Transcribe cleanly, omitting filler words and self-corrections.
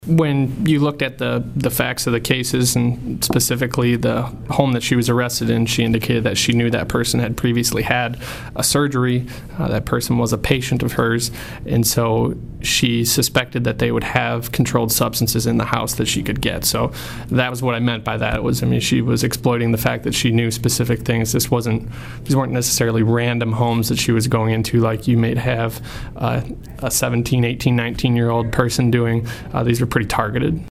When you looked at the facts of the cases, and specifically the home that she was arrested in, she indicated that she knew that person had previously had a surgery. That person was a patient of hers, and so she suspected that they would have controlled substances in the house that she could get. So that was what I meant by that. She was exploiting the fact that she knew specific things. These weren't necessarily random homes that she was going into like you may have a 17, 18, 19-year-old person doing. These were pretty targeted.